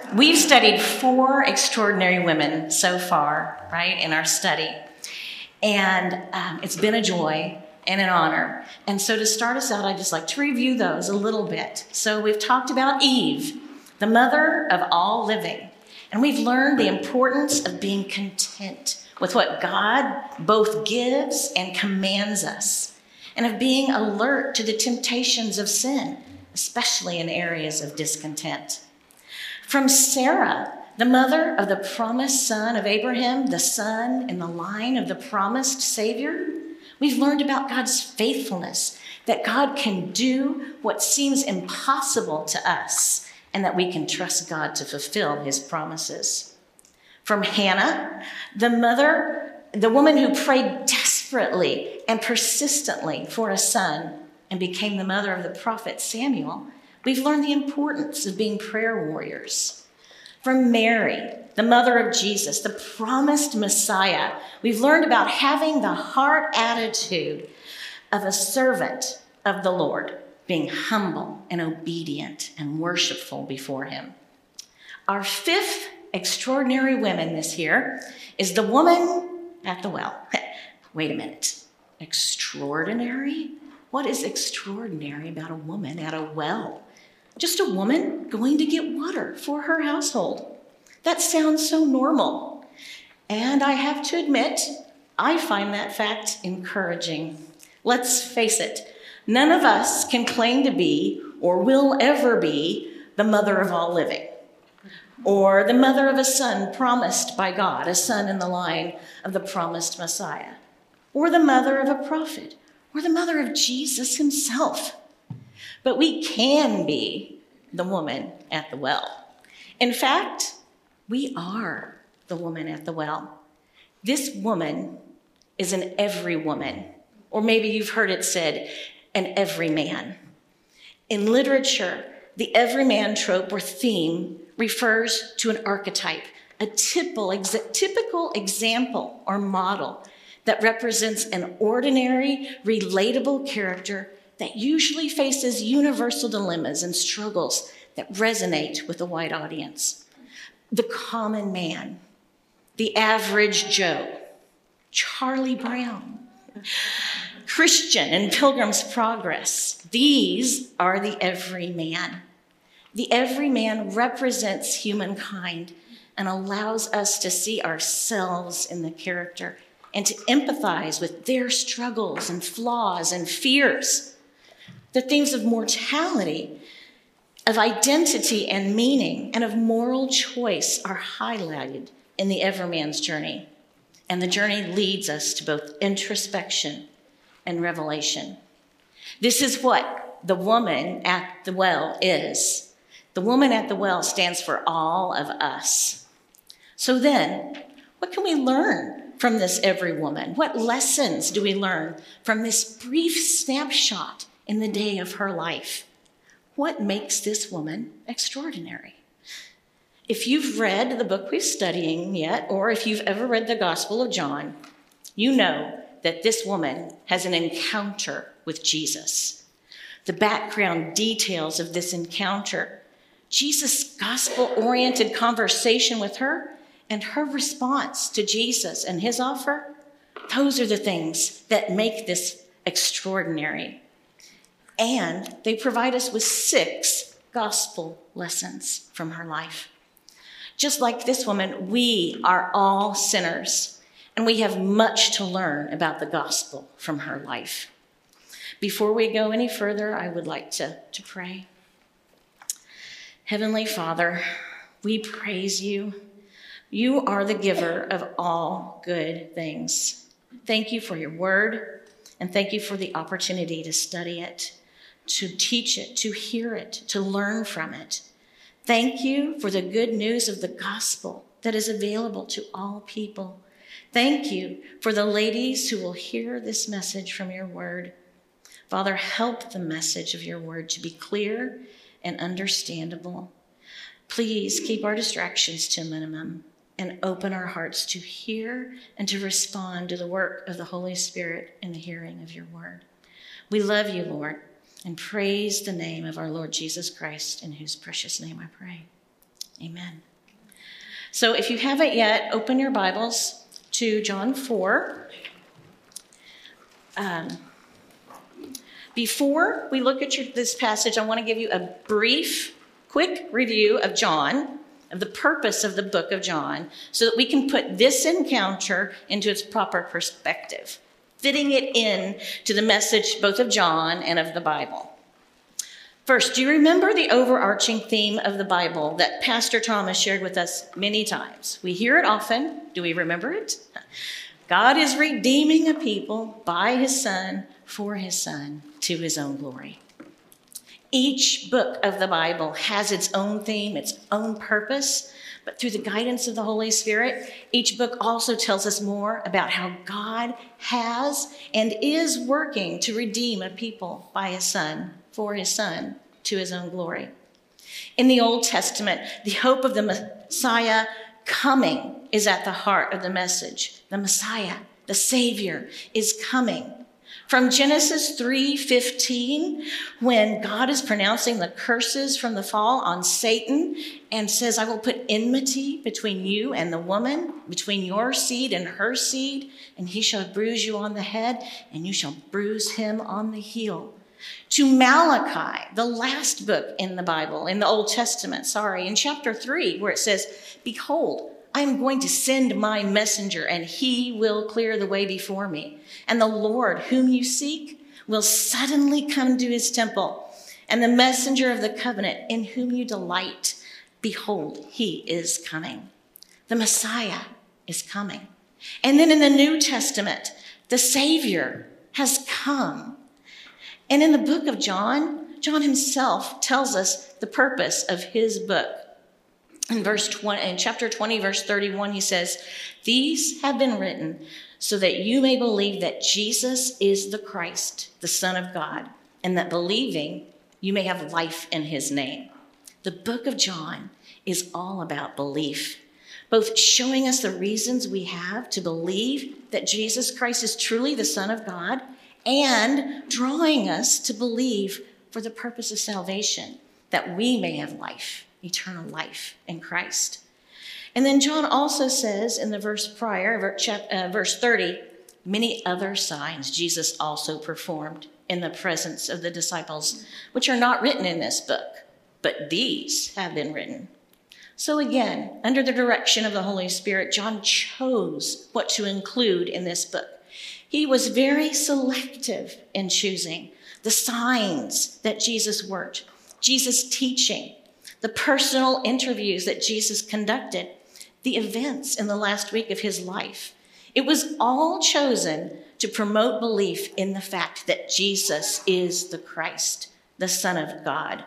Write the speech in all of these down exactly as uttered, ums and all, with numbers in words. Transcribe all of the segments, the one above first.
We've studied four extraordinary women so far, right, in our study. And um, it's been a joy and an honor. And so to start us out, I'd just like to review those a little bit. So we've talked about Eve, the mother of all living. And we've learned the importance of being content with what God both gives and commands us, and of being alert to the temptations of sin, especially in areas of discontent. From Sarah, the mother of the promised son of Abraham, the son in the line of the promised Savior, we've learned about God's faithfulness, that God can do what seems impossible to us, and that we can trust God to fulfill his promises. From Hannah, the mother, the woman who prayed desperately and persistently for a son and became the mother of the prophet Samuel, we've learned the importance of being prayer warriors. From Mary, the mother of Jesus, the promised Messiah, we've learned about having the heart attitude of a servant of the Lord, being humble and obedient and worshipful before him. Our fifth extraordinary woman this year is the woman at the well. Wait a minute. Extraordinary? What is extraordinary about a woman at a well? Just a woman going to get water for her household. That sounds so normal. And I have to admit, I find that fact encouraging. Let's face it, none of us can claim to be or will ever be the mother of all living, or the mother of a son promised by God, a son in the line of the promised Messiah, or the mother of a prophet, or the mother of Jesus himself. But we can be the woman at the well. In fact, we are the woman at the well. This woman is an every woman, or maybe you've heard it said, an every man. In literature, the everyman trope or theme refers to an archetype, a typical, ex- typical example or model that represents an ordinary, relatable character that usually faces universal dilemmas and struggles that resonate with a wide audience. The common man, the average Joe, Charlie Brown, Christian in Pilgrim's Progress. These are the everyman. The everyman represents humankind and allows us to see ourselves in the character and to empathize with their struggles and flaws and fears. The themes of mortality, of identity and meaning, and of moral choice are highlighted in the everyman's journey. And the journey leads us to both introspection and revelation. This is what the woman at the well is. The woman at the well stands for all of us. So then, what can we learn from this every woman? What lessons do we learn from this brief snapshot in the day of her life? What makes this woman extraordinary? If you've read the book we're studying yet, or if you've ever read the Gospel of John, you know that this woman has an encounter with Jesus. The background details of this encounter, Jesus' gospel-oriented conversation with her, and her response to Jesus and his offer, those are the things that make this extraordinary. And they provide us with six gospel lessons from her life. Just like this woman, we are all sinners, and we have much to learn about the gospel from her life. Before we go any further, I would like to, to pray. Heavenly Father, we praise you. You are the giver of all good things. Thank you for your word, and thank you for the opportunity to study it, to teach it, to hear it, to learn from it. Thank you for the good news of the gospel that is available to all people. Thank you for the ladies who will hear this message from your word. Father, help the message of your word to be clear and understandable. Please keep our distractions to a minimum and open our hearts to hear and to respond to the work of the Holy Spirit in the hearing of your word. We love you, Lord, and praise the name of our Lord Jesus Christ, in whose precious name I pray. Amen. So if you haven't yet, open your Bibles to John four. Um, before we look at your, this passage, I want to give you a brief, quick review of John, of the purpose of the book of John, so that we can put this encounter into its proper perspective, fitting it in to the message both of John and of the Bible. First, do you remember the overarching theme of the Bible that Pastor Thomas shared with us many times? We hear it often. Do we remember it? God is redeeming a people by his Son, for his Son, to his own glory. Each book of the Bible has its own theme, its own purpose, but through the guidance of the Holy Spirit, each book also tells us more about how God has and is working to redeem a people by his Son, for his Son, to his own glory. In the Old Testament, the hope of the Messiah coming is at the heart of the message. The Messiah, the Savior, is coming. From Genesis three fifteen, when God is pronouncing the curses from the fall on Satan and says, I will put enmity between you and the woman, between your seed and her seed, and he shall bruise you on the head, and you shall bruise him on the heel. To Malachi, the last book in the Bible, in the Old Testament, sorry, in chapter three, where it says, behold, I am going to send my messenger, and he will clear the way before me. And the Lord, whom you seek, will suddenly come to his temple. And the messenger of the covenant, in whom you delight, behold, he is coming. The Messiah is coming. And then in the New Testament, the Savior has come. And in the book of John, John himself tells us the purpose of his book. In verse twenty, in chapter twenty, verse thirty-one, he says, these have been written so that you may believe that Jesus is the Christ, the Son of God, and that believing you may have life in his name. The book of John is all about belief, both showing us the reasons we have to believe that Jesus Christ is truly the Son of God, and drawing us to believe for the purpose of salvation, that we may have life, eternal life in Christ. And then John also says in the verse prior, verse thirty, many other signs Jesus also performed in the presence of the disciples, which are not written in this book, but these have been written. So again, under the direction of the Holy Spirit, John chose what to include in this book. He was very selective in choosing the signs that Jesus worked, Jesus' teaching, the personal interviews that Jesus conducted, the events in the last week of his life. It was all chosen to promote belief in the fact that Jesus is the Christ, the Son of God.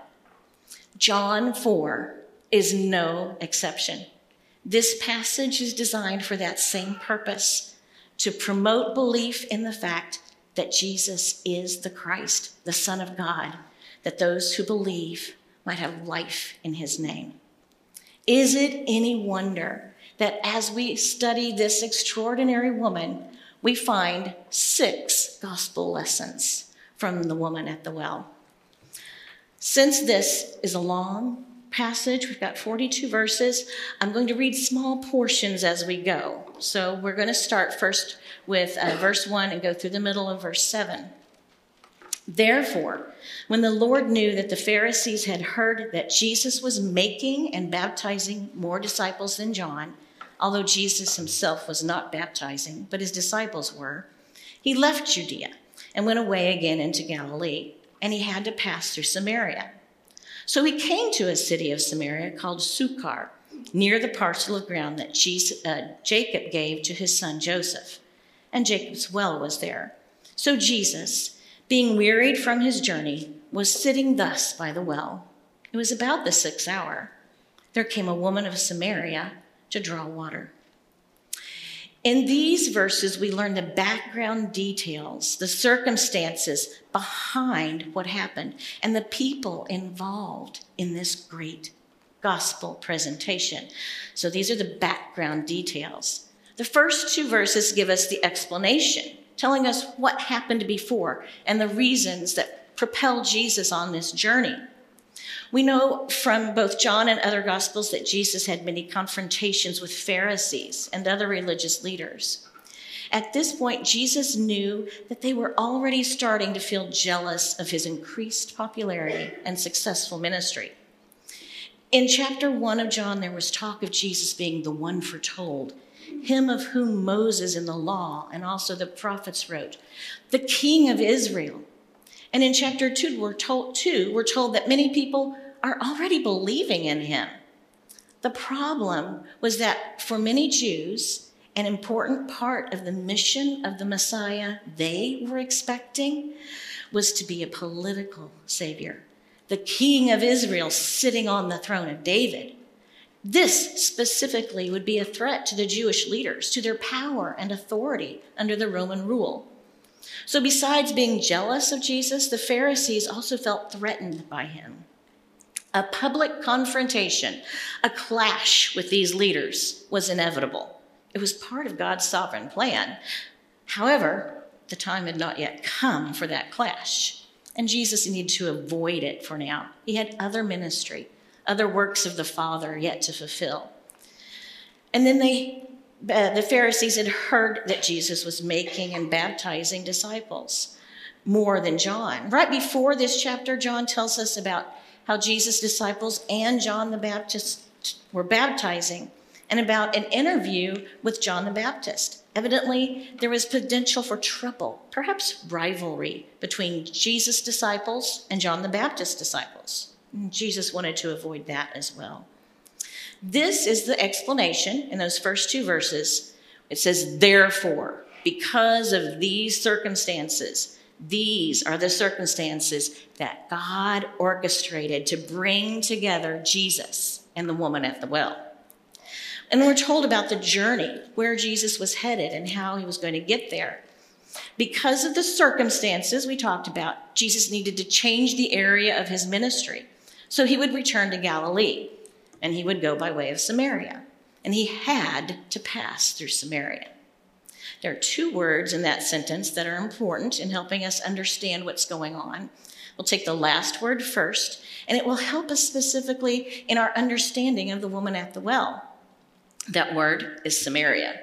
John four is no exception. This passage is designed for that same purpose, to promote belief in the fact that Jesus is the Christ, the Son of God, that those who believe might have life in his name. Is it any wonder that as we study this extraordinary woman, we find six gospel lessons from the woman at the well? Since this is a long passage, we've got forty-two verses, I'm going to read small portions as we go. So we're going to start first with uh, verse one and go through the middle of verse seven. Therefore, when the Lord knew that the Pharisees had heard that Jesus was making and baptizing more disciples than John, although Jesus himself was not baptizing, but his disciples were, he left Judea and went away again into Galilee, and he had to pass through Samaria. So he came to a city of Samaria called Sychar, near the parcel of ground that Jesus, uh, Jacob gave to his son Joseph. And Jacob's well was there. So Jesus, being wearied from his journey, was sitting thus by the well. It was about the sixth hour. There came a woman of Samaria to draw water. In these verses, we learn the background details, the circumstances behind what happened, and the people involved in this great gospel presentation. So these are the background details. The first two verses give us the explanation, telling us what happened before and the reasons that propelled Jesus on this journey. We know from both John and other Gospels that Jesus had many confrontations with Pharisees and other religious leaders. At this point, Jesus knew that they were already starting to feel jealous of his increased popularity and successful ministry. In chapter one of John, there was talk of Jesus being the one foretold, him of whom Moses in the law and also the prophets wrote, the King of Israel. And in chapter two, we're told, two, we're told that many people are already believing in him. The problem was that for many Jews, an important part of the mission of the Messiah they were expecting was to be a political savior, the King of Israel sitting on the throne of David. This specifically would be a threat to the Jewish leaders, to their power and authority under the Roman rule. So besides being jealous of Jesus, the Pharisees also felt threatened by him. A public confrontation, a clash with these leaders was inevitable. It was part of God's sovereign plan. However, the time had not yet come for that clash, and Jesus needed to avoid it for now. He had other ministry, other works of the Father yet to fulfill. And then they, uh, the Pharisees had heard that Jesus was making and baptizing disciples, more than John. Right before this chapter, John tells us about how Jesus' disciples and John the Baptist were baptizing, and about an interview with John the Baptist. Evidently, there was potential for trouble, perhaps rivalry, between Jesus' disciples and John the Baptist's disciples. And Jesus wanted to avoid that as well. This is the explanation in those first two verses. It says, therefore, because of these circumstances, these are the circumstances that God orchestrated to bring together Jesus and the woman at the well. And we're told about the journey, where Jesus was headed and how he was going to get there. Because of the circumstances we talked about, Jesus needed to change the area of his ministry. So he would return to Galilee, and he would go by way of Samaria. And he had to pass through Samaria. There are two words in that sentence that are important in helping us understand what's going on. We'll take the last word first, and it will help us specifically in our understanding of the woman at the well. That word is Samaria.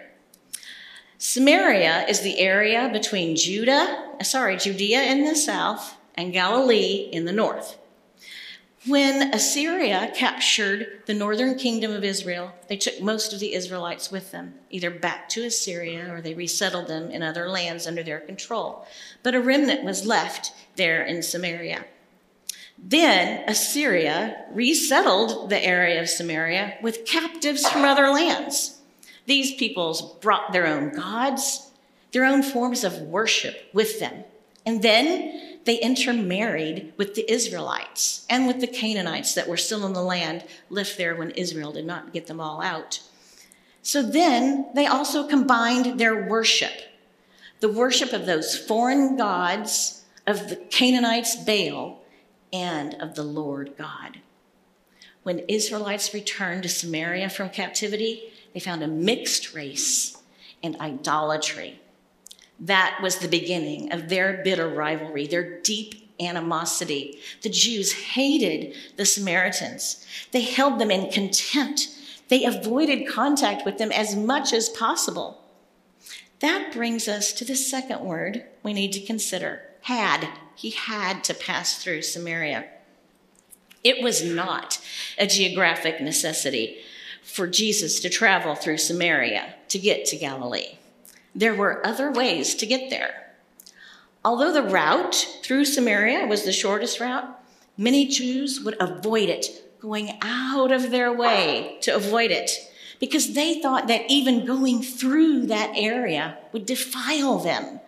Samaria is the area between Judah, sorry, Judea in the south and Galilee in the north. When Assyria captured the northern kingdom of Israel, they took most of the Israelites with them, either back to Assyria or they resettled them in other lands under their control. But a remnant was left there in Samaria. Then Assyria resettled the area of Samaria with captives from other lands. These peoples brought their own gods, their own forms of worship with them. And then they intermarried with the Israelites and with the Canaanites that were still in the land left there when Israel did not get them all out. So then they also combined their worship, the worship of those foreign gods, of the Canaanites' Baal, and of the Lord God. When Israelites returned to Samaria from captivity, they found a mixed race and idolatry. That was the beginning of their bitter rivalry, their deep animosity. The Jews hated the Samaritans. They held them in contempt. They avoided contact with them as much as possible. That brings us to the second word we need to consider, had. He had to pass through Samaria. It was not a geographic necessity for Jesus to travel through Samaria to get to Galilee. There were other ways to get there. Although the route through Samaria was the shortest route, many Jews would avoid it, going out of their way to avoid it, because they thought that even going through that area would defile them.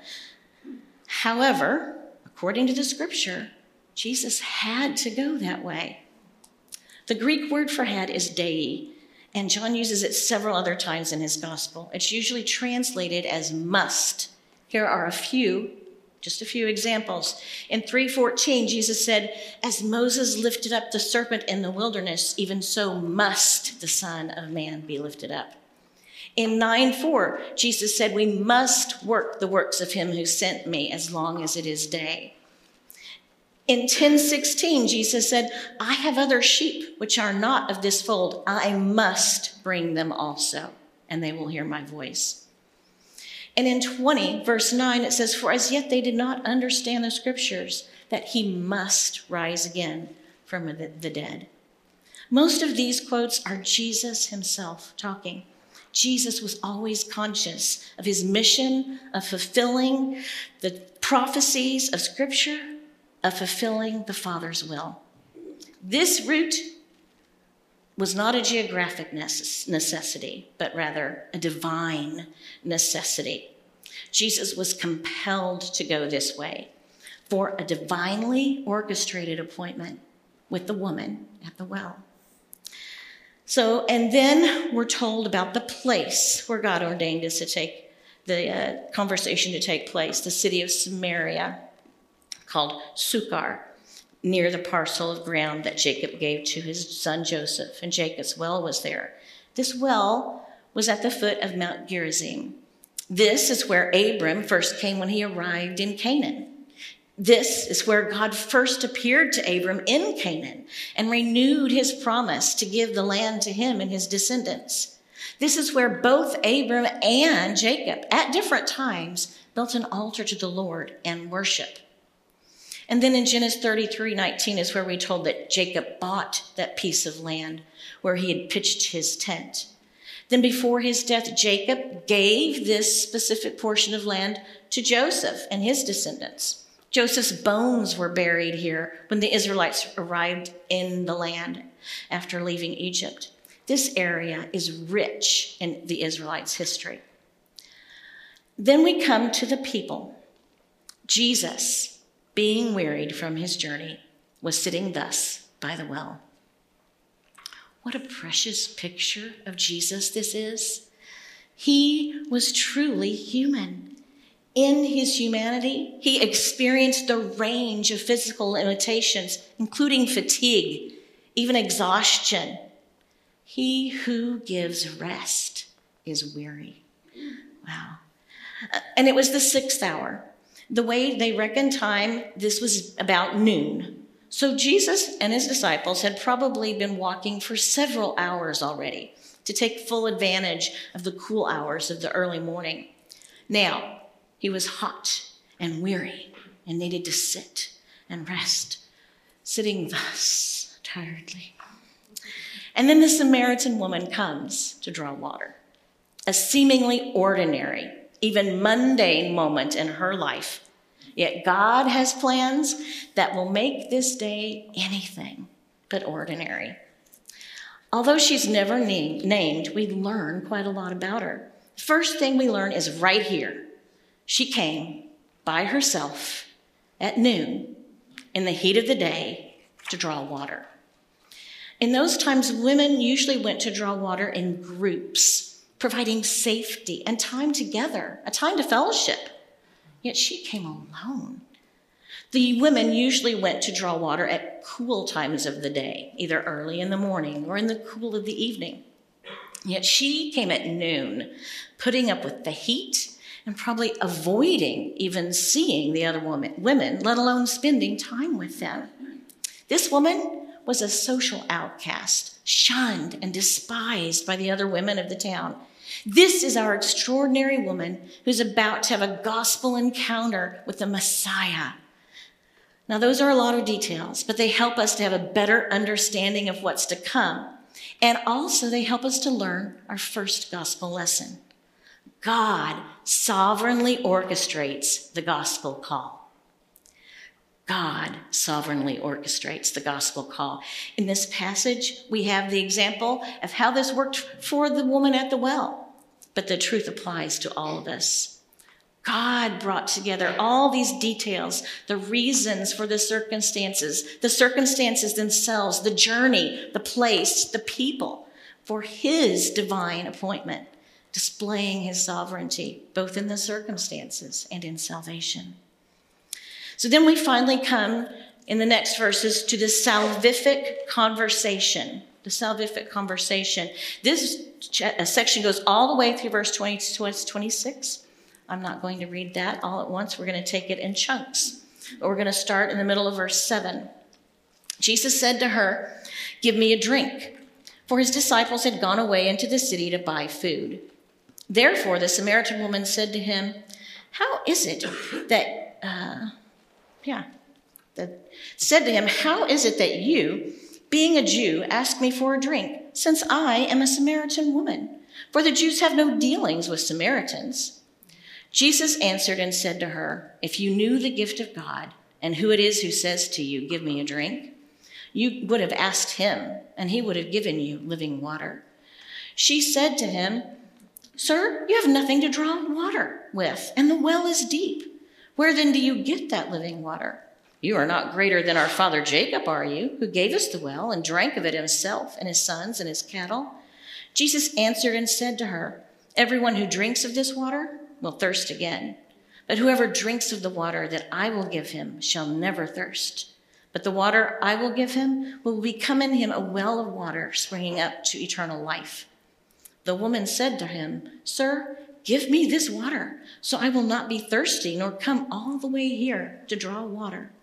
However, according to the scripture, Jesus had to go that way. The Greek word for had is dei, and John uses it several other times in his gospel. It's usually translated as must. Here are a few, just a few examples. In three fourteen, Jesus said, as Moses lifted up the serpent in the wilderness, even so must the Son of Man be lifted up. In nine four, Jesus said, we must work the works of him who sent me as long as it is day. In ten sixteen, Jesus said, I have other sheep which are not of this fold. I must bring them also, and they will hear my voice. And in twenty, verse nine, it says, for as yet they did not understand the scriptures, that he must rise again from the dead. Most of these quotes are Jesus himself talking. Jesus was always conscious of his mission of fulfilling the prophecies of Scripture, of fulfilling the Father's will. This route was not a geographic necessity, but rather a divine necessity. Jesus was compelled to go this way for a divinely orchestrated appointment with the woman at the well. So, and then we're told about the place where God ordained us to take the uh, conversation to take place, the city of Samaria, called Sychar, near the parcel of ground that Jacob gave to his son Joseph, and Jacob's well was there. This well was at the foot of Mount Gerizim. This is where Abram first came when he arrived in Canaan. This is where God first appeared to Abram in Canaan and renewed his promise to give the land to him and his descendants. This is where both Abram and Jacob, at different times, built an altar to the Lord and worship. And then in Genesis thirty-three nineteen is where we're told that Jacob bought that piece of land where he had pitched his tent. Then before his death, Jacob gave this specific portion of land to Joseph and his descendants. Joseph's bones were buried here when the Israelites arrived in the land after leaving Egypt. This area is rich in the Israelites' history. Then we come to the people. Jesus, being wearied from his journey, was sitting thus by the well. What a precious picture of Jesus this is. He was truly human. In his humanity, he experienced the range of physical limitations, including fatigue, even exhaustion. He who gives rest is weary. Wow. And it was the sixth hour. The way they reckoned time, this was about noon. So Jesus and his disciples had probably been walking for several hours already to take full advantage of the cool hours of the early morning. Now, he was hot and weary and needed to sit and rest, sitting thus tiredly. And then the Samaritan woman comes to draw water, a seemingly ordinary, even mundane moment in her life. Yet God has plans that will make this day anything but ordinary. Although she's never named, named, we learn quite a lot about her. First thing we learn is right here. She came by herself at noon in the heat of the day to draw water. In those times, women usually went to draw water in groups, providing safety and time together, a time to fellowship. Yet she came alone. The women usually went to draw water at cool times of the day, either early in the morning or in the cool of the evening. Yet she came at noon, putting up with the heat and probably avoiding even seeing the other woman, women, let alone spending time with them. This woman was a social outcast, shunned and despised by the other women of the town. This is our extraordinary woman who's about to have a gospel encounter with the Messiah. Now, those are a lot of details, but they help us to have a better understanding of what's to come. And also they help us to learn our first gospel lesson. God sovereignly orchestrates the gospel call. God sovereignly orchestrates the gospel call. In this passage, we have the example of how this worked for the woman at the well, but the truth applies to all of us. God brought together all these details, the reasons for the circumstances, the circumstances themselves, the journey, the place, the people, for his divine appointment, displaying his sovereignty, both in the circumstances and in salvation. So then we finally come in the next verses to the salvific conversation. The salvific conversation. This section goes all the way through verse twenty to twenty-six. I'm not going to read that all at once. We're going to take it in chunks. But we're going to start in the middle of verse seven. Jesus said to her, "Give me a drink," for his disciples had gone away into the city to buy food. Therefore, the Samaritan woman said to him, "How is it that, uh, yeah, that said to him, how is it that you, being a Jew, ask me for a drink, since I am a Samaritan woman? For the Jews have no dealings with Samaritans." Jesus answered and said to her, "If you knew the gift of God and who it is who says to you, 'Give me a drink,' you would have asked him, and he would have given you living water." She said to him, "Sir, you have nothing to draw water with, and the well is deep. Where then do you get that living water? You are not greater than our father Jacob, are you, who gave us the well and drank of it himself and his sons and his cattle?" Jesus answered and said to her, "Everyone who drinks of this water will thirst again. But whoever drinks of the water that I will give him shall never thirst. But the water I will give him will become in him a well of water springing up to eternal life." The woman said to him, "Sir, give me this water, so I will not be thirsty nor come all the way here to draw water."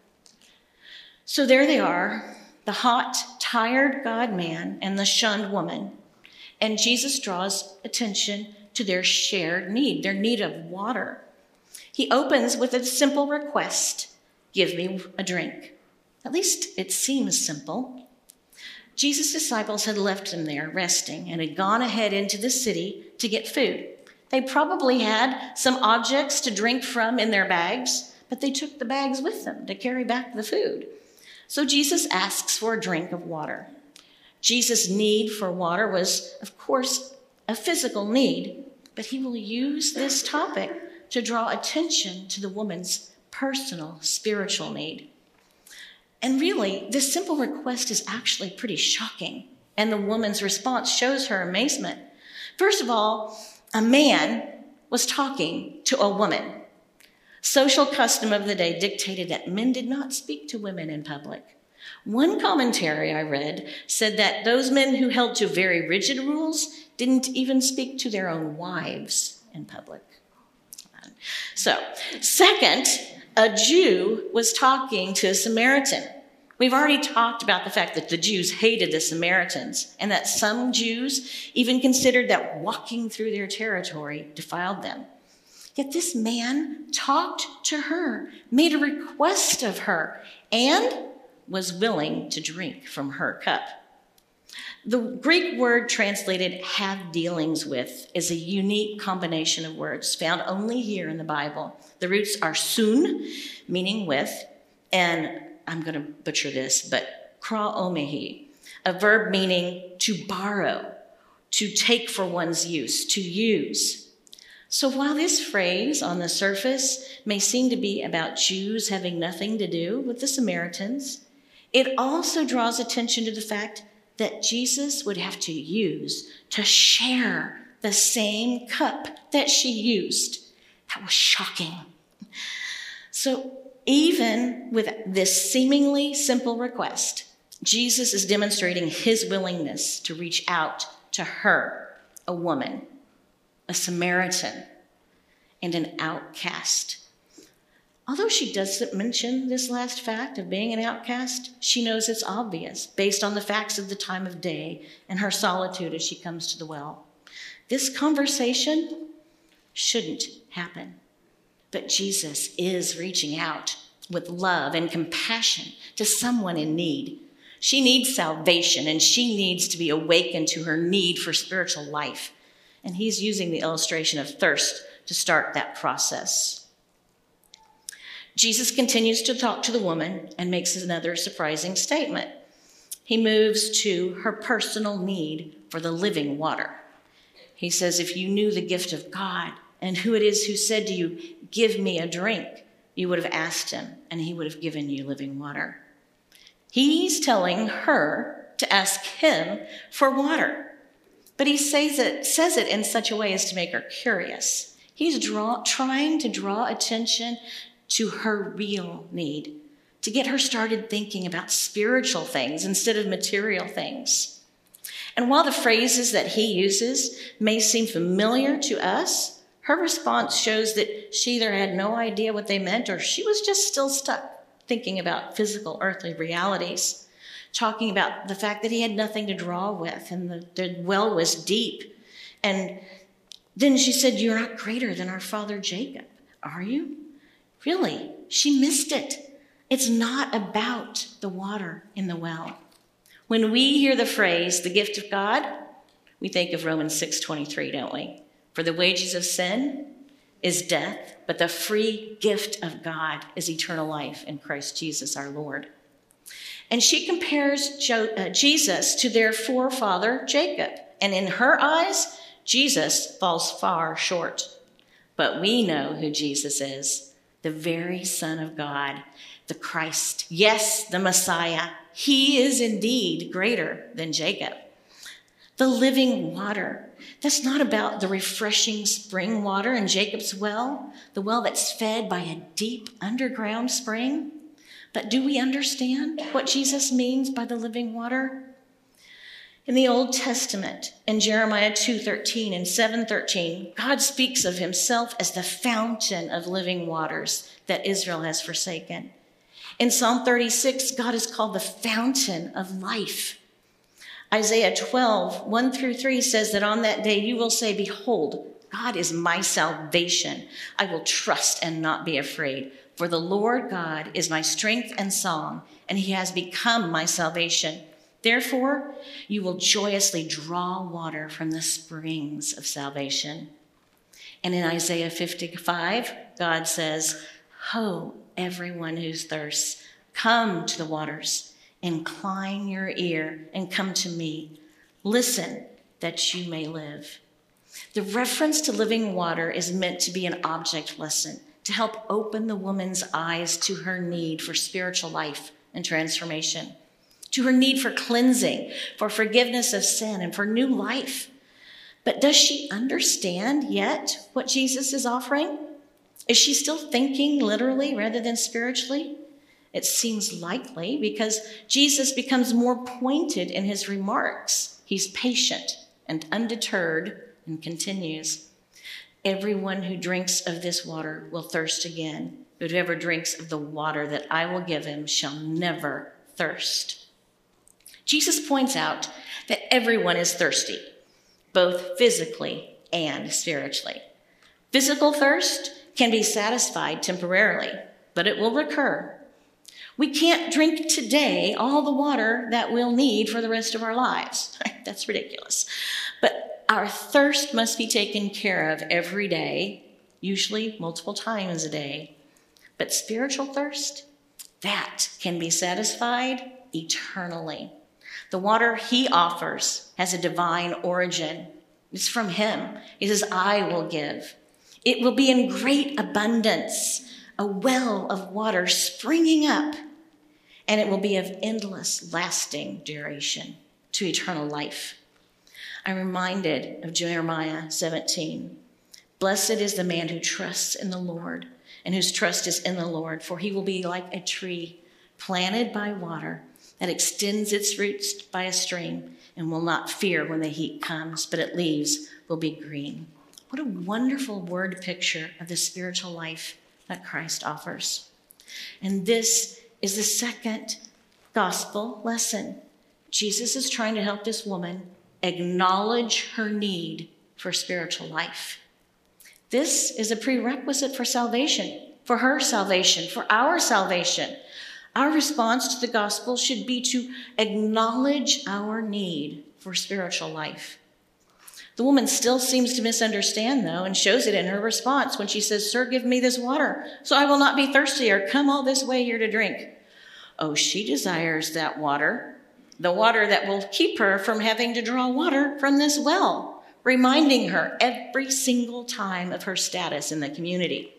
So there they are, the hot, tired God-man and the shunned woman. And Jesus draws attention to their shared need, their need of water. He opens with a simple request, "Give me a drink." At least it seems simple. Jesus' disciples had left him there resting and had gone ahead into the city to get food. They probably had some objects to drink from in their bags, but they took the bags with them to carry back the food. So Jesus asks for a drink of water. Jesus' need for water was, of course, a physical need, but he will use this topic to draw attention to the woman's personal spiritual need. And really, this simple request is actually pretty shocking, and the woman's response shows her amazement. First of all, a man was talking to a woman. Social custom of the day dictated that men did not speak to women in public. One commentary I read said that those men who held to very rigid rules didn't even speak to their own wives in public. So, second, a Jew was talking to a Samaritan. We've already talked about the fact that the Jews hated the Samaritans and that some Jews even considered that walking through their territory defiled them. Yet this man talked to her, made a request of her, and was willing to drink from her cup. The Greek word translated "have dealings with" is a unique combination of words found only here in the Bible. The roots are sun, meaning with, and I'm going to butcher this, but kraomehi, a verb meaning to borrow, to take for one's use, to use. So while this phrase on the surface may seem to be about Jews having nothing to do with the Samaritans, it also draws attention to the fact that Jesus would have to use to share the same cup that she used. That was shocking. So even with this seemingly simple request, Jesus is demonstrating his willingness to reach out to her, a woman, a Samaritan, and an outcast. Although she doesn't mention this last fact of being an outcast, she knows it's obvious based on the facts of the time of day and her solitude as she comes to the well. This conversation shouldn't happen, but Jesus is reaching out with love and compassion to someone in need. She needs salvation, and she needs to be awakened to her need for spiritual life. And he's using the illustration of thirst to start that process. Jesus continues to talk to the woman and makes another surprising statement. He moves to her personal need for the living water. He says, "If you knew the gift of God and who it is who said to you, 'Give me a drink,' you would have asked him, and he would have given you living water." He's telling her to ask him for water, but he says it, says it in such a way as to make her curious. He's draw, trying to draw attention to her real need, to get her started thinking about spiritual things instead of material things. And while the phrases that he uses may seem familiar to us, her response shows that she either had no idea what they meant or she was just still stuck thinking about physical, earthly realities, talking about the fact that he had nothing to draw with and the, the well was deep. And then she said, "You're not greater than our father Jacob, are you?" Really? She missed it. It's not about the water in the well. When we hear the phrase, the gift of God, we think of Romans six twenty-three, don't we? For the wages of sin is death, but the free gift of God is eternal life in Christ Jesus our Lord. And she compares Jo- uh, Jesus to their forefather Jacob. And in her eyes, Jesus falls far short. But we know who Jesus is, the very Son of God, the Christ. Yes, the Messiah. He is indeed greater than Jacob. The living water. That's not about the refreshing spring water in Jacob's well, the well that's fed by a deep underground spring. But do we understand what Jesus means by the living water? In the Old Testament, in Jeremiah two thirteen and seven thirteen, God speaks of himself as the fountain of living waters that Israel has forsaken. In Psalm thirty-six, God is called the fountain of life. Isaiah twelve, one through three says that on that day you will say, "Behold, God is my salvation. I will trust and not be afraid. For the Lord God is my strength and song, and he has become my salvation. Therefore, you will joyously draw water from the springs of salvation." And in Isaiah fifty-five, God says, "Ho, everyone who thirsts, come to the waters. Incline your ear and come to me. Listen that you may live." The reference to living water is meant to be an object lesson to help open the woman's eyes to her need for spiritual life and transformation, to her need for cleansing, for forgiveness of sin, and for new life. But does she understand yet what Jesus is offering? Is she still thinking literally rather than spiritually? It seems likely because Jesus becomes more pointed in his remarks. He's patient and undeterred and continues, "Everyone who drinks of this water will thirst again, but whoever drinks of the water that I will give him shall never thirst." Jesus points out that everyone is thirsty, both physically and spiritually. Physical thirst can be satisfied temporarily, but it will recur. We can't drink today all the water that we'll need for the rest of our lives. That's ridiculous. But our thirst must be taken care of every day, usually multiple times a day. But spiritual thirst, that can be satisfied eternally. The water he offers has a divine origin. It's from him. He says, "I will give." It will be in great abundance, a well of water springing up, and it will be of endless, lasting duration to eternal life. I'm reminded of Jeremiah seventeen. "Blessed is the man who trusts in the Lord and whose trust is in the Lord, for he will be like a tree planted by water that extends its roots by a stream and will not fear when the heat comes, but its leaves will be green." What a wonderful word picture of the spiritual life that Christ offers. And this is the second gospel lesson. Jesus is trying to help this woman acknowledge her need for spiritual life. This is a prerequisite for salvation, for her salvation, for our salvation. Our response to the gospel should be to acknowledge our need for spiritual life. The woman still seems to misunderstand, though, and shows it in her response when she says, "Sir, give me this water, so I will not be thirsty or come all this way here to drink." Oh, she desires that water, the water that will keep her from having to draw water from this well, reminding her every single time of her status in the community.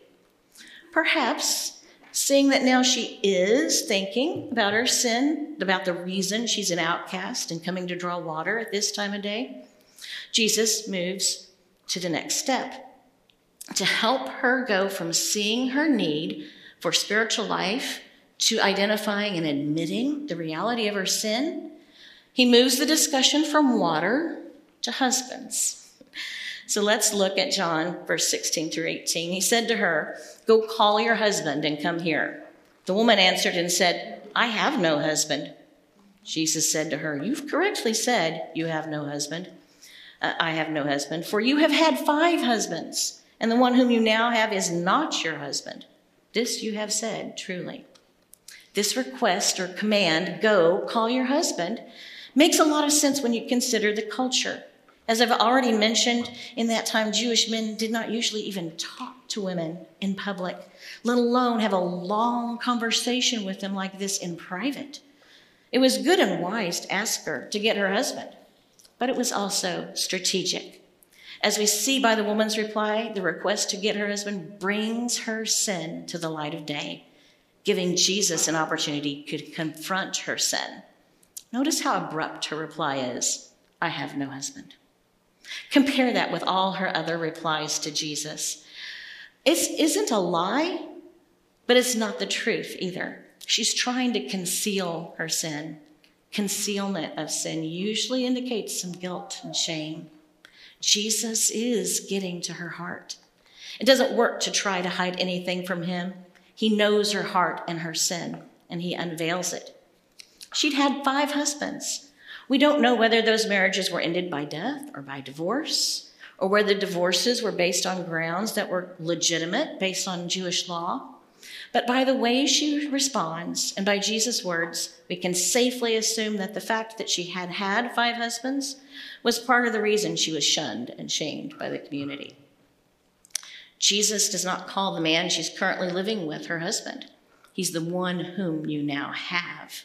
Perhaps, seeing that now she is thinking about her sin, about the reason she's an outcast and coming to draw water at this time of day, Jesus moves to the next step. To help her go from seeing her need for spiritual life to identifying and admitting the reality of her sin, he moves the discussion from water to husbands. So let's look at John, verse sixteen through eighteen. He said to her, "Go call your husband and come here." The woman answered and said, I have no husband. Jesus said to her, You've correctly said you have no husband. Uh, I have no husband, for you have had five husbands, and the one whom you now have is not your husband. This you have said truly. This request or command, go, call your husband, makes a lot of sense when you consider the culture. As I've already mentioned, in that time, Jewish men did not usually even talk to women in public, let alone have a long conversation with them like this in private. It was good and wise to ask her to get her husband, but it was also strategic. As we see by the woman's reply, the request to get her husband brings her sin to the light of day, giving Jesus an opportunity to confront her sin. Notice how abrupt her reply is, I have no husband. Compare that with all her other replies to Jesus. It isn't a lie, but it's not the truth either. She's trying to conceal her sin. Concealment of sin usually indicates some guilt and shame. Jesus is getting to her heart. It doesn't work to try to hide anything from him. He knows her heart and her sin, and he unveils it. She'd had five husbands. We don't know whether those marriages were ended by death or by divorce, or whether divorces were based on grounds that were legitimate based on Jewish law. But by the way she responds, and by Jesus' words, we can safely assume that the fact that she had had five husbands was part of the reason she was shunned and shamed by the community. Jesus does not call the man she's currently living with her husband. He's the one whom you now have.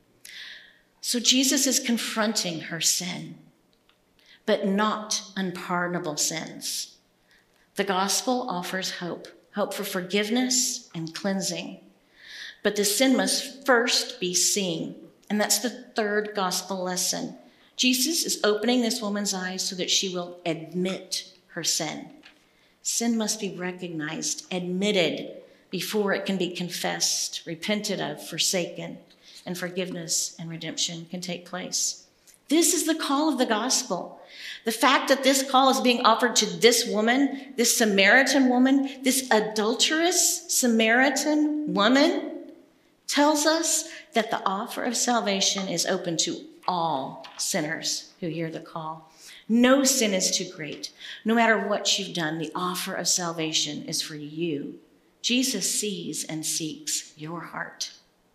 So Jesus is confronting her sin, but not unpardonable sins. The gospel offers hope, hope for forgiveness and cleansing. But the sin must first be seen, and that's the third gospel lesson. Jesus is opening this woman's eyes so that she will admit her sin. Sin must be recognized, admitted, before it can be confessed, repented of, forsaken, and forgiveness and redemption can take place. This is the call of the gospel. The fact that this call is being offered to this woman, this Samaritan woman, this adulterous Samaritan woman, tells us that the offer of salvation is open to all sinners who hear the call. No sin is too great. No matter what you've done, the offer of salvation is for you. Jesus sees and seeks your heart.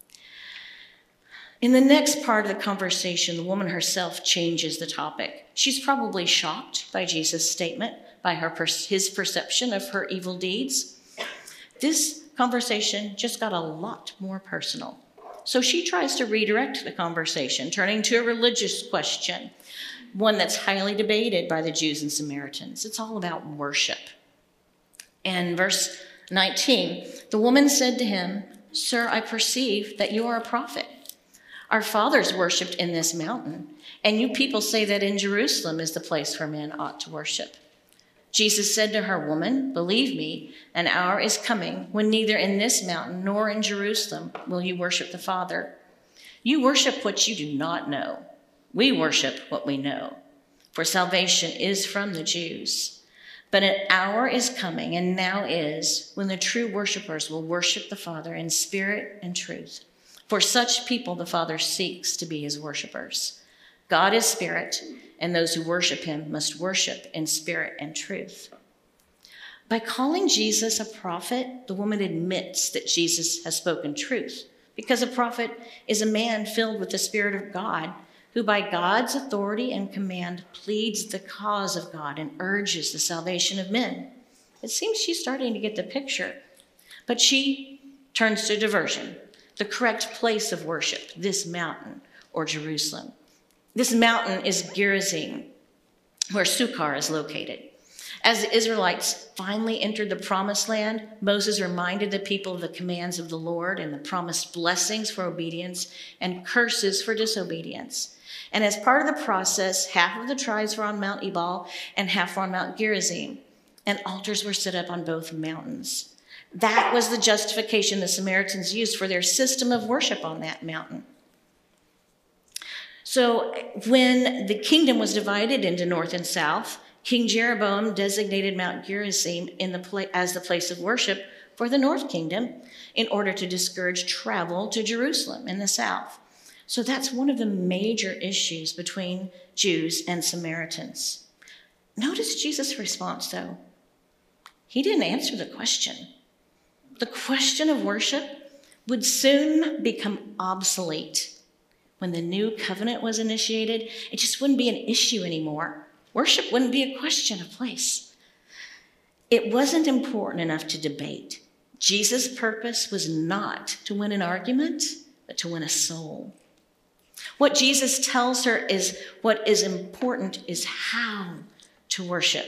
In the next part of the conversation, the woman herself changes the topic. She's probably shocked by Jesus' statement, by her his perception of her evil deeds. This conversation just got a lot more personal. So she tries to redirect the conversation, turning to a religious question, one that's highly debated by the Jews and Samaritans. It's all about worship. And verse nineteen, the woman said to him, Sir, I perceive that you are a prophet. Our fathers worshipped in this mountain, and you people say that in Jerusalem is the place where men ought to worship. Jesus said to her, Woman, believe me, an hour is coming when neither in this mountain nor in Jerusalem will you worship the Father. You worship what you do not know. We worship what we know, for salvation is from the Jews. But an hour is coming, and now is, when the true worshipers will worship the Father in spirit and truth. For such people the Father seeks to be his worshipers. God is spirit, and those who worship him must worship in spirit and truth. By calling Jesus a prophet, the woman admits that Jesus has spoken truth, because a prophet is a man filled with the Spirit of God, who by God's authority and command pleads the cause of God and urges the salvation of men. It seems she's starting to get the picture, but she turns to diversion. The correct place of worship, this mountain or Jerusalem. This mountain is Gerizim, where Sukkar is located. As the Israelites finally entered the promised land, Moses reminded the people of the commands of the Lord and the promised blessings for obedience and curses for disobedience. And as part of the process, half of the tribes were on Mount Ebal and half were on Mount Gerizim, and altars were set up on both mountains. That was the justification the Samaritans used for their system of worship on that mountain. So when the kingdom was divided into north and south, King Jeroboam designated Mount Gerizim in the pla- as the place of worship for the north kingdom in order to discourage travel to Jerusalem in the south. So that's one of the major issues between Jews and Samaritans. Notice Jesus' response, though. He didn't answer the question. The question of worship would soon become obsolete. When the new covenant was initiated, it just wouldn't be an issue anymore. Worship wouldn't be a question of place. It wasn't important enough to debate. Jesus' purpose was not to win an argument, but to win a soul. What Jesus tells her is what is important is how to worship.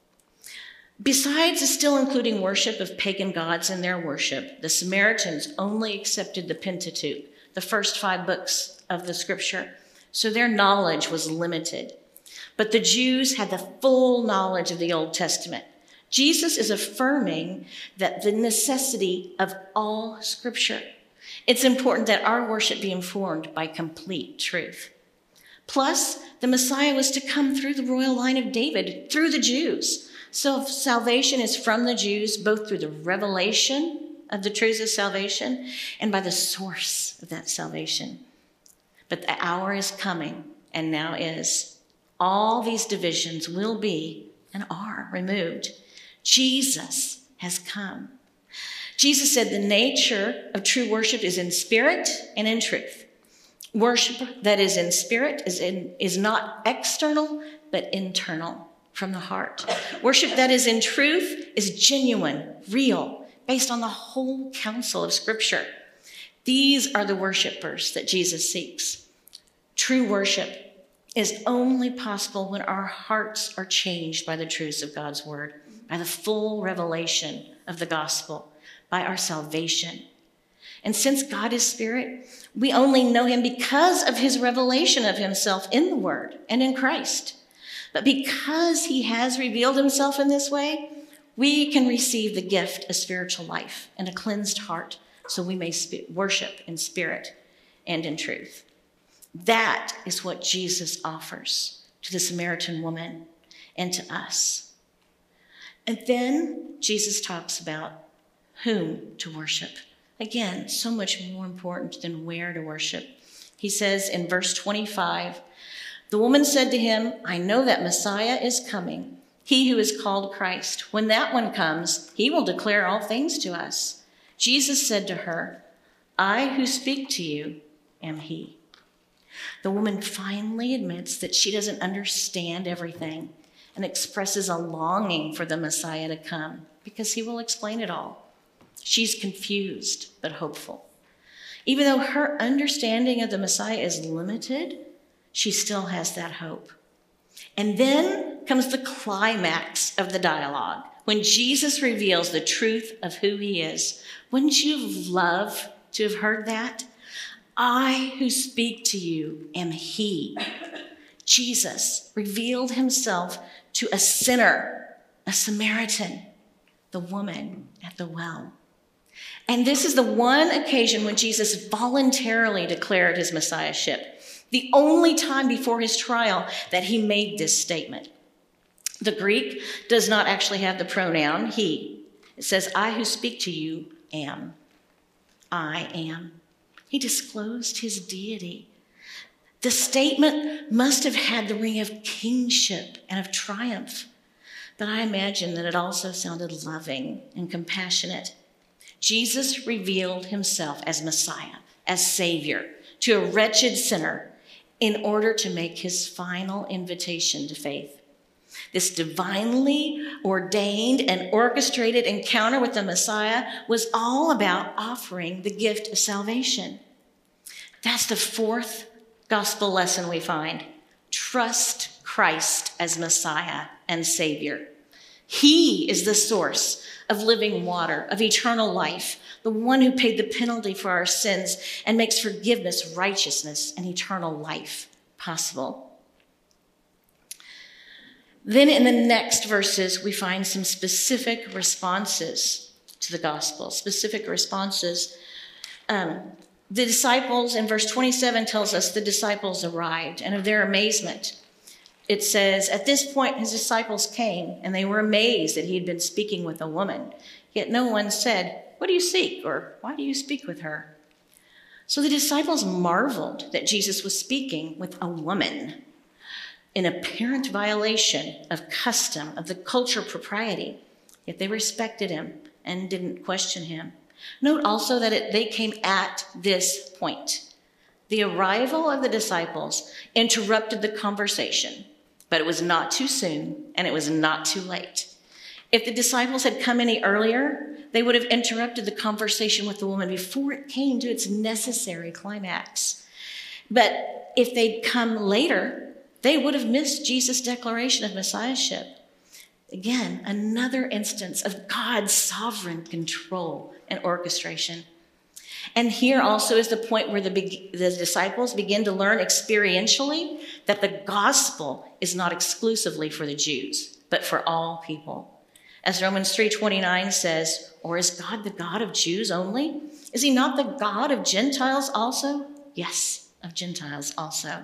Besides still including worship of pagan gods in their worship, the Samaritans only accepted the Pentateuch, the first five books of the scripture, so their knowledge was limited. But the Jews had the full knowledge of the Old Testament. Jesus is affirming that the necessity of all scripture. It's important that our worship be informed by complete truth. Plus, the Messiah was to come through the royal line of David, through the Jews. So salvation is from the Jews, both through the revelation of the truths of salvation and by the source of that salvation. But the hour is coming, and now is. All these divisions will be and are removed. Jesus has come. Jesus said the nature of true worship is in spirit and in truth. Worship that is in spirit is, in, is not external, but internal, from the heart. Worship that is in truth is genuine, real, based on the whole counsel of Scripture. These are the worshipers that Jesus seeks. True worship is only possible when our hearts are changed by the truths of God's word, by the full revelation of the gospel, by our salvation. And since God is spirit, we only know him because of his revelation of himself in the word and in Christ. But because he has revealed himself in this way, we can receive the gift of spiritual life and a cleansed heart so we may sp- worship in spirit and in truth. That is what Jesus offers to the Samaritan woman and to us. And then Jesus talks about whom to worship. Again, so much more important than where to worship. He says in verse twenty-five, the woman said to him, I know that Messiah is coming, he who is called Christ. When that one comes, he will declare all things to us. Jesus said to her, I who speak to you am he. The woman finally admits that she doesn't understand everything and expresses a longing for the Messiah to come because he will explain it all. She's confused but hopeful. Even though her understanding of the Messiah is limited, she still has that hope. And then comes the climax of the dialogue when Jesus reveals the truth of who he is. Wouldn't you love to have heard that? I who speak to you am he. Jesus revealed himself to a sinner, a Samaritan, the woman at the well. And this is the one occasion when Jesus voluntarily declared his messiahship, the only time before his trial that he made this statement. The Greek does not actually have the pronoun he. It says, I who speak to you am. I am. He disclosed his deity. The statement must have had the ring of kingship and of triumph, but I imagine that it also sounded loving and compassionate. Jesus revealed himself as Messiah, as Savior, to a wretched sinner in order to make his final invitation to faith. This divinely ordained and orchestrated encounter with the Messiah was all about offering the gift of salvation. That's the fourth gospel lesson we find. Trust Christ as Messiah and Savior. He is the source of living water, of eternal life, the one who paid the penalty for our sins and makes forgiveness, righteousness, and eternal life possible. Then in the next verses, we find some specific responses to the gospel, specific responses. Um, the disciples, in verse twenty-seven, tells us the disciples arrived, and of their amazement, it says, at this point, his disciples came, and they were amazed that he had been speaking with a woman. yet no one said, "What do you seek?" or "Why do you speak with her?" So the disciples marveled that Jesus was speaking with a woman, in apparent violation of custom, of the culture propriety. Yet they respected him and didn't question him. Note also that it, they came at this point. The arrival of the disciples interrupted the conversation, but it was not too soon and it was not too late. If the disciples had come any earlier, they would have interrupted the conversation with the woman before it came to its necessary climax. But if they'd come later, they would have missed Jesus' declaration of messiahship. Again, another instance of God's sovereign control and orchestration. And here also is the point where the, the disciples begin to learn experientially that the gospel is not exclusively for the Jews, but for all people. As Romans three twenty-nine says, "Or is God the God of Jews only? Is he not the God of Gentiles also?" Yes, of Gentiles also.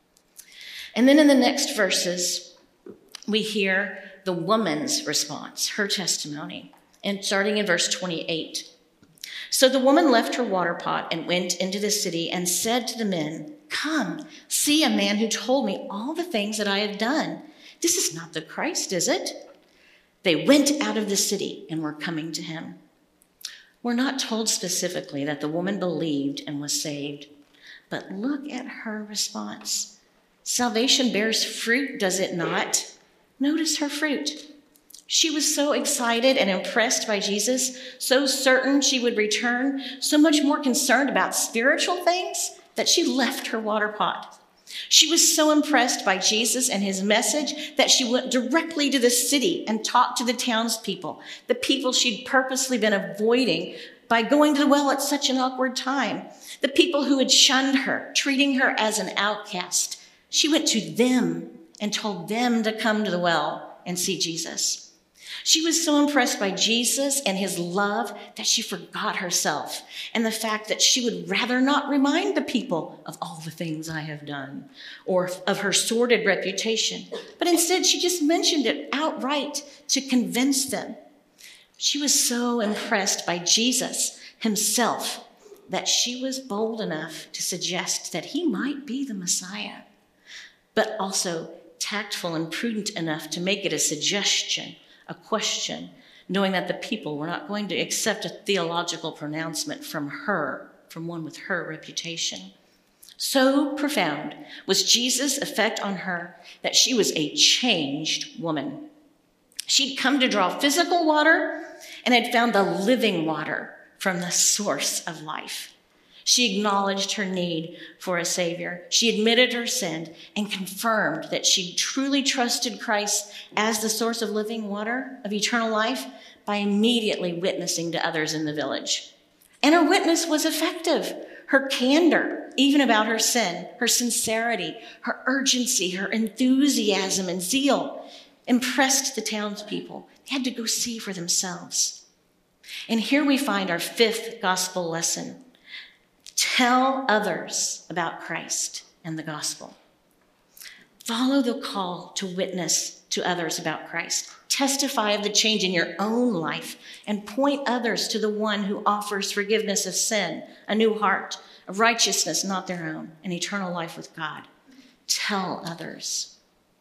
And then in the next verses, we hear the woman's response, her testimony, and starting in verse twenty-eight. "So the woman left her water pot and went into the city and said to the men, 'Come, see a man who told me all the things that I have done. This is not the Christ, is it?' They went out of the city and were coming to him." We're not told specifically that the woman believed and was saved, but look at her response. Salvation bears fruit, does it not? Notice her fruit. She was so excited and impressed by Jesus, so certain she would return, so much more concerned about spiritual things that she left her water pot. She was so impressed by Jesus and his message that she went directly to the city and talked to the townspeople, the people she'd purposely been avoiding by going to the well at such an awkward time, the people who had shunned her, treating her as an outcast. She went to them and told them to come to the well and see Jesus. She was so impressed by Jesus and his love that she forgot herself and the fact that she would rather not remind the people of all the things I have done or of her sordid reputation, but instead she just mentioned it outright to convince them. She was so impressed by Jesus himself that she was bold enough to suggest that he might be the Messiah, but also tactful and prudent enough to make it a suggestion, a question, knowing that the people were not going to accept a theological pronouncement from her, from one with her reputation. So profound was Jesus' effect on her that she was a changed woman. She'd come to draw physical water and had found the living water from the source of life. She acknowledged her need for a Savior. She admitted her sin and confirmed that she truly trusted Christ as the source of living water, of eternal life, by immediately witnessing to others in the village. And her witness was effective. Her candor, even about her sin, her sincerity, her urgency, her enthusiasm and zeal, impressed the townspeople. They had to go see for themselves. And here we find our fifth gospel lesson. Tell others about Christ and the gospel. Follow the call to witness to others about Christ. Testify of the change in your own life and point others to the one who offers forgiveness of sin, a new heart, a righteousness not their own, and eternal life with God. Tell others.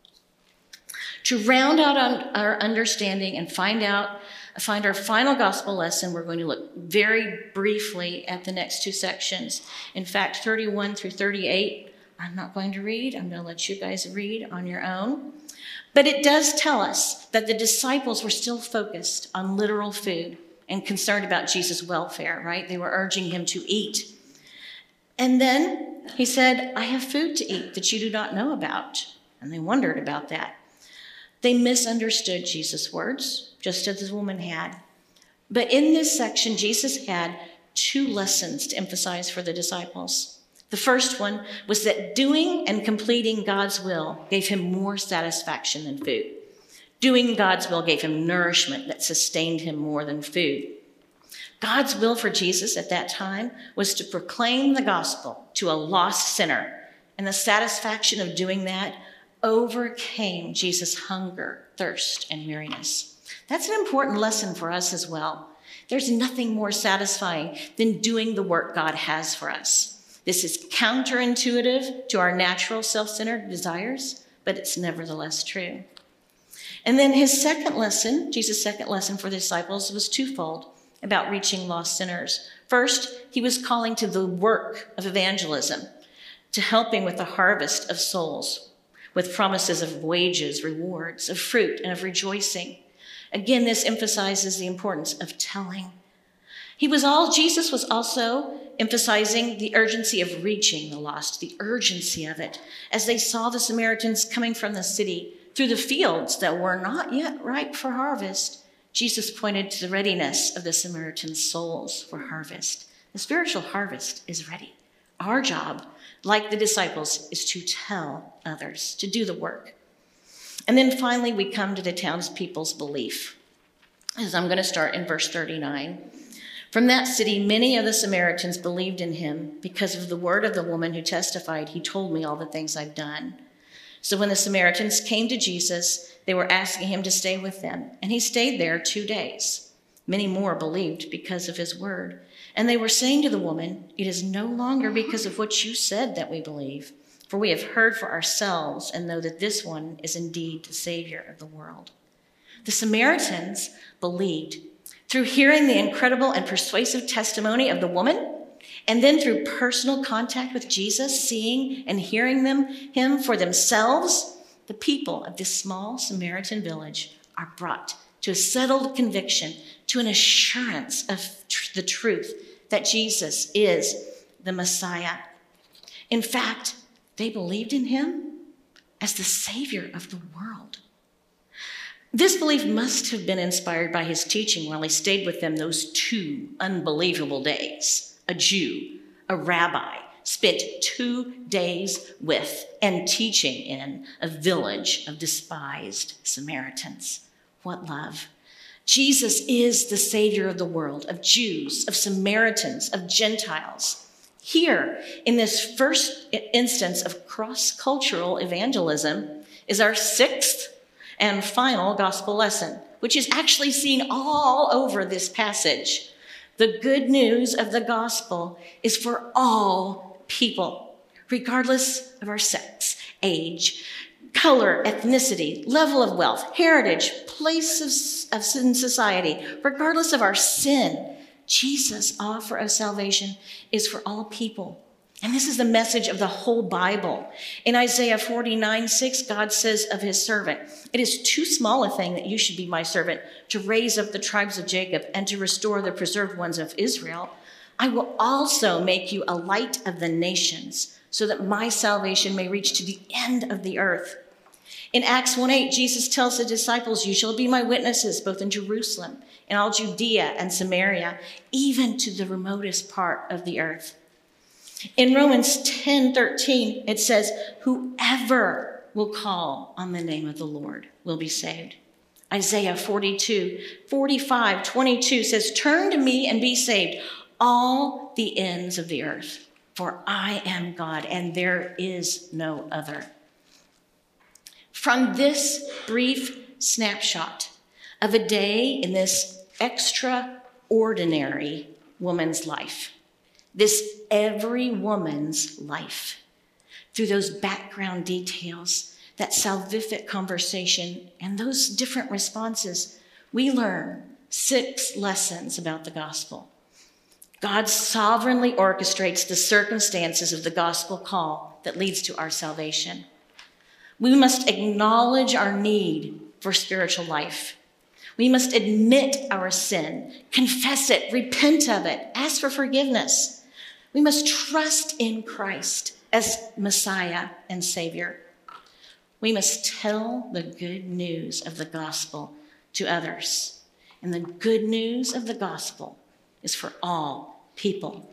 To round out our understanding and find out Find our final gospel lesson, we're going to look very briefly at the next two sections. In fact, thirty-one through thirty-eight, I'm not going to read. I'm going to let you guys read on your own. But it does tell us that the disciples were still focused on literal food and concerned about Jesus' welfare, right? They were urging him to eat. And then he said, "I have food to eat that you do not know about." And they wondered about that. They misunderstood Jesus' words, just as the woman had. But in this section, Jesus had two lessons to emphasize for the disciples. The first one was that doing and completing God's will gave him more satisfaction than food. Doing God's will gave him nourishment that sustained him more than food. God's will for Jesus at that time was to proclaim the gospel to a lost sinner, and the satisfaction of doing that overcame Jesus' hunger, thirst, and weariness. That's an important lesson for us as well. There's nothing more satisfying than doing the work God has for us. This is counterintuitive to our natural self-centered desires, but it's nevertheless true. And then his second lesson, Jesus' second lesson for the disciples, was twofold about reaching lost sinners. First, he was calling to the work of evangelism, to helping with the harvest of souls, with promises of wages, rewards, of fruit, and of rejoicing. Again, this emphasizes the importance of telling. He was all, Jesus was also emphasizing the urgency of reaching the lost, the urgency of it, as they saw the Samaritans coming from the city through the fields that were not yet ripe for harvest. Jesus pointed to the readiness of the Samaritan souls for harvest. The spiritual harvest is ready. Our job, like the disciples, is to tell others, to do the work. And then finally, we come to the townspeople's belief, as I'm going to start in verse thirty-nine. From that city, many of the Samaritans believed in him because of the word of the woman who testified, he told me all the things I've done. So when the Samaritans came to Jesus, they were asking him to stay with them, and he stayed there two days. Many more believed because of his word. And they were saying to the woman, it is no longer because of what you said that we believe, for we have heard for ourselves and know that this one is indeed the Savior of the world. The Samaritans believed through hearing the incredible and persuasive testimony of the woman, and then through personal contact with Jesus, seeing and hearing them, him for themselves. The people of this small Samaritan village are brought to a settled conviction, to an assurance of tr- the truth that Jesus is the Messiah. In fact, they believed in him as the Savior of the world. This belief must have been inspired by his teaching while he stayed with them those two unbelievable days. A Jew, a rabbi, spent two days with and teaching in a village of despised Samaritans. What love. Jesus is the Savior of the world, of Jews, of Samaritans, of Gentiles. Here, in this first instance of cross-cultural evangelism, is our sixth and final gospel lesson, which is actually seen all over this passage. The good news of the gospel is for all people, regardless of our sex, age, color, ethnicity, level of wealth, heritage, place of, of in society, regardless of our sin. Jesus' offer of salvation is for all people. And this is the message of the whole Bible. In Isaiah forty-nine six, God says of his servant, it is too small a thing that you should be my servant, to raise up the tribes of Jacob and to restore the preserved ones of Israel. I will also make you a light of the nations, so that my salvation may reach to the end of the earth. In Acts one eight, Jesus tells the disciples, you shall be my witnesses both in Jerusalem, in all Judea and Samaria, even to the remotest part of the earth. In Romans ten thirteen, it says, whoever will call on the name of the Lord will be saved. Isaiah forty-two, forty-five, twenty-two says, turn to me and be saved, all the ends of the earth, for I am God and there is no other. From this brief snapshot of a day in this extraordinary woman's life, this every woman's life, through those background details, that salvific conversation, and those different responses, we learn six lessons about the gospel. God sovereignly orchestrates the circumstances of the gospel call that leads to our salvation. We must acknowledge our need for spiritual life. We must admit our sin, confess it, repent of it, ask for forgiveness. We must trust in Christ as Messiah and Savior. We must tell the good news of the gospel to others. And the good news of the gospel is for all people.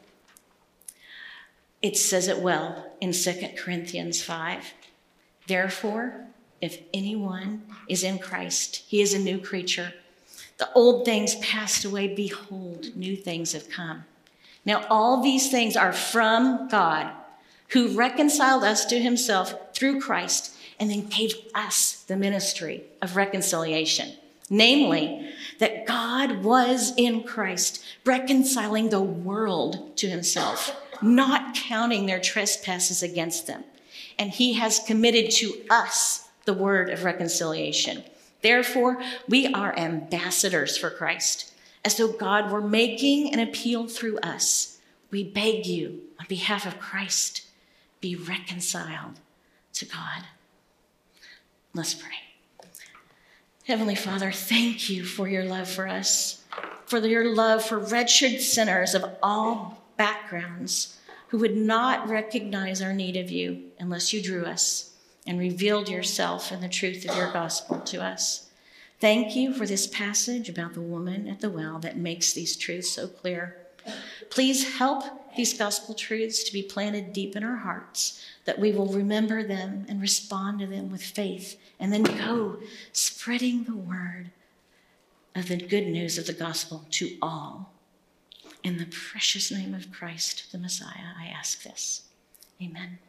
It says it well in Second Corinthians five. Therefore, if anyone is in Christ, he is a new creature. The old things passed away. Behold, new things have come. Now, all these things are from God, who reconciled us to himself through Christ and then gave us the ministry of reconciliation. Namely, that God was in Christ, reconciling the world to himself, not counting their trespasses against them. And he has committed to us the word of reconciliation. Therefore, we are ambassadors for Christ, as though God were making an appeal through us. We beg you, on behalf of Christ, be reconciled to God. Let's pray. Heavenly Father, thank you for your love for us, for your love for wretched sinners of all backgrounds who would not recognize our need of you unless you drew us and revealed yourself and the truth of your gospel to us. Thank you for this passage about the woman at the well that makes these truths so clear. Please help these gospel truths to be planted deep in our hearts, that we will remember them and respond to them with faith, and then go spreading the word of the good news of the gospel to all. In the precious name of Christ, the Messiah, I ask this. Amen.